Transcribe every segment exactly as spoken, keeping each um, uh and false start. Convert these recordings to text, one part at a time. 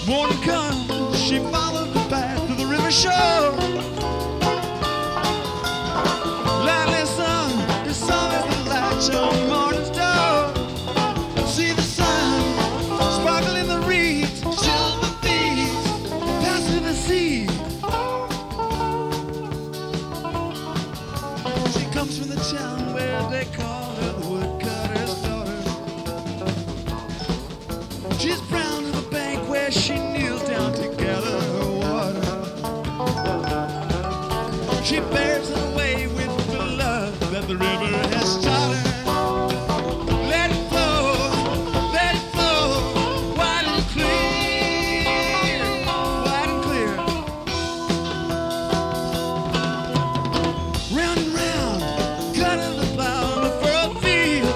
Morning comes, she followed the path to the river shore. Lightly sung, the song is the latch on morning's door. See the sun sparkle in the reeds, silver thieves passing the sea. She comes from the town where they call her the woodcutter's daughter. She's brown to the bank where she kneels down to gather her water. She bears it away with the love that the river has taught her. Let it flow, let it flow, wide and clear, wide and clear. Round and round, cutting the plow in the furrowed field.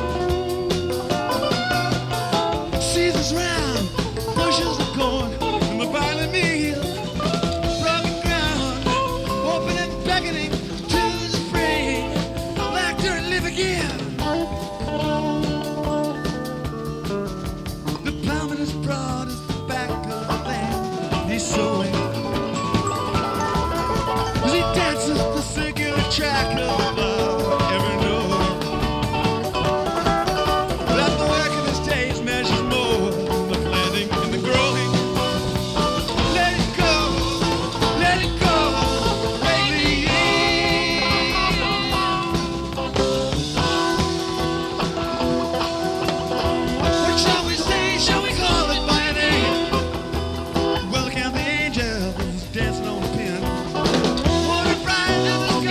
Seasons round, bushels of corn in the barley meal. Broken ground, open and beckoning to the spring, like to live again. The plowman is broad as the back of the land. He's sowing as he dances the circular track of the plow, ever knowing that the work of his days measures more than the planting and the growing. Let it go, let it go, lately. What shall we say? Shall we call it by a name? Well, count the angels dancing on the pin. Water bright in the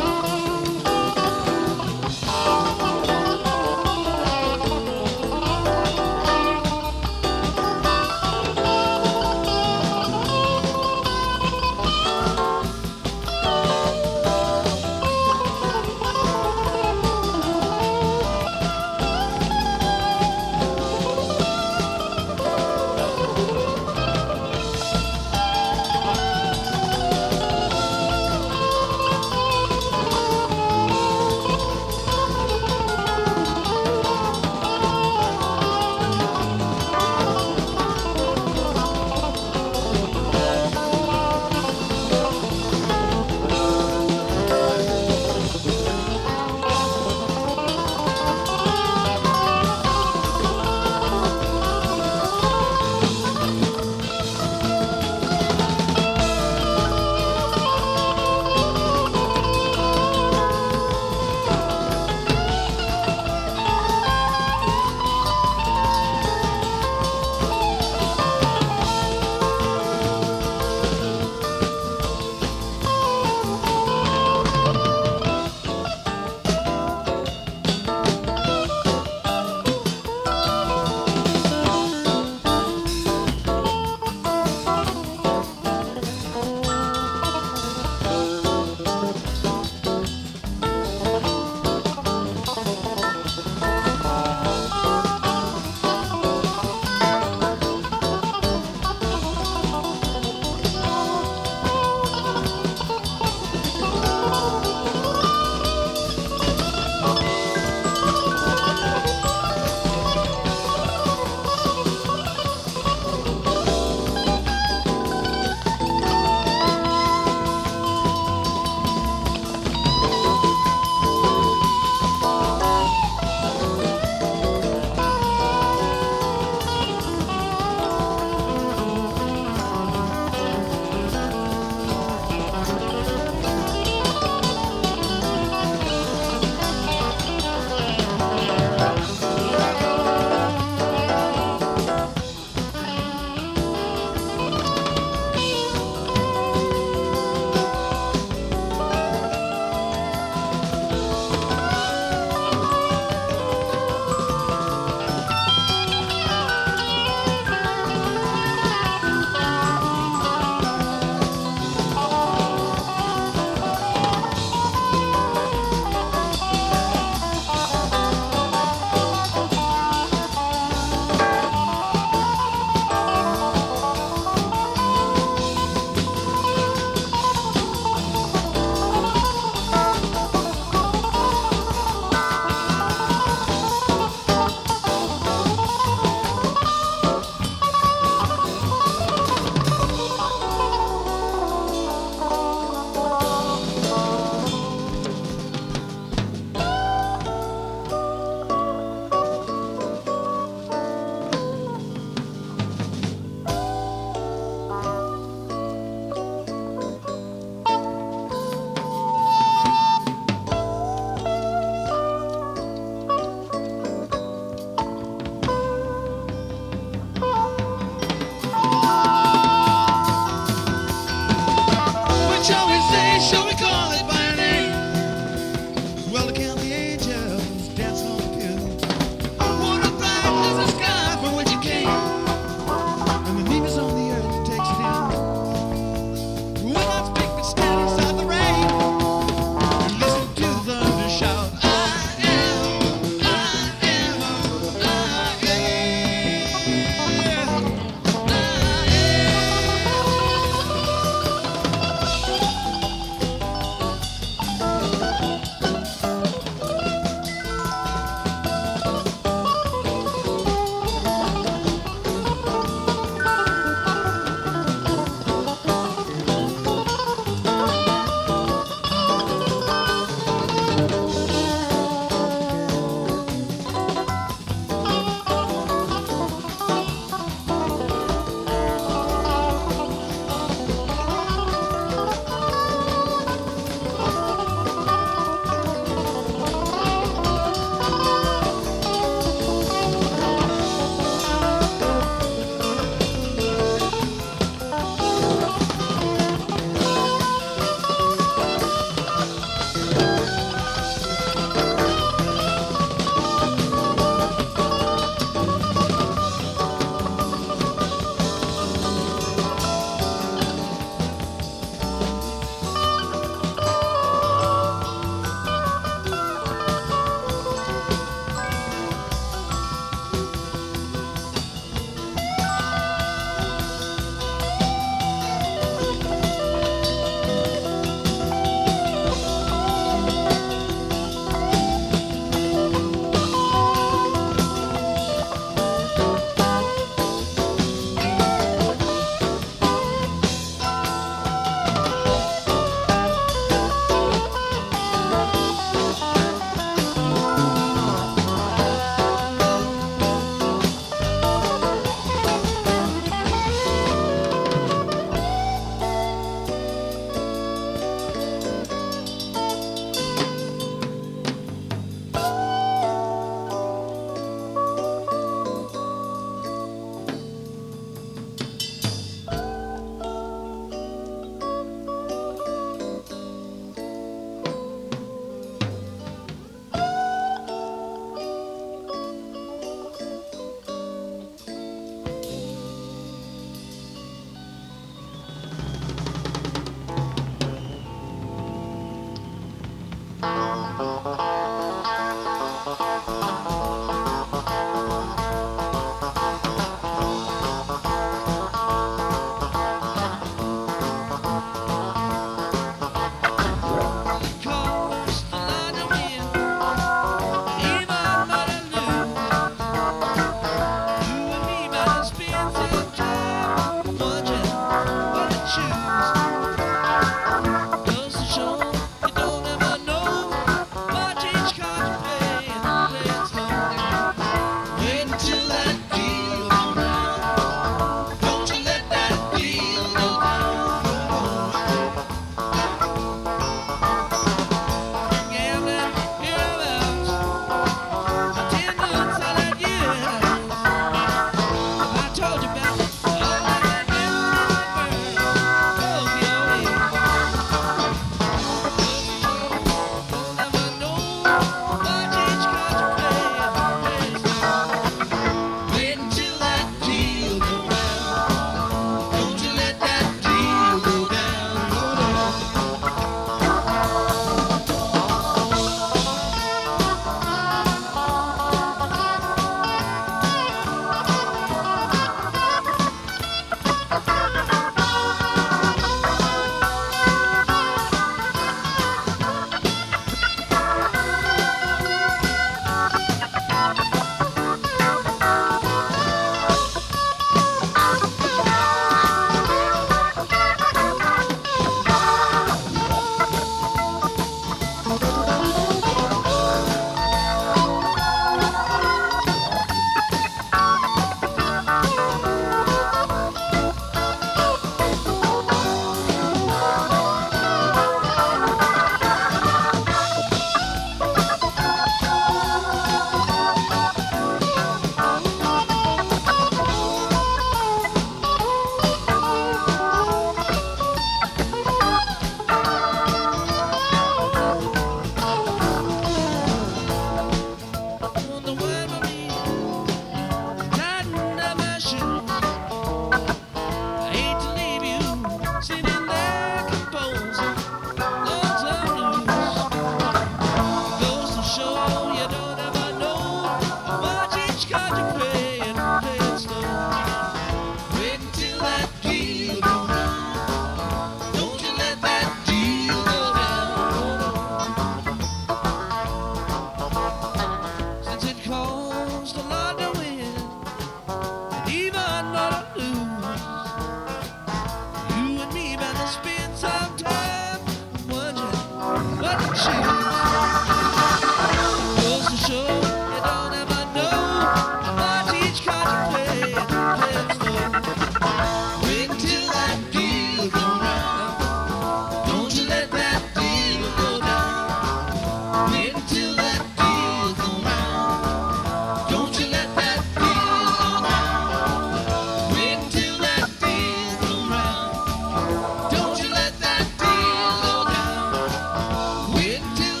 Wait till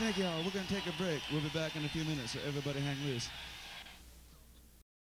Thank y'all. We're going to take a break. We'll be back in a few minutes, so everybody hang loose.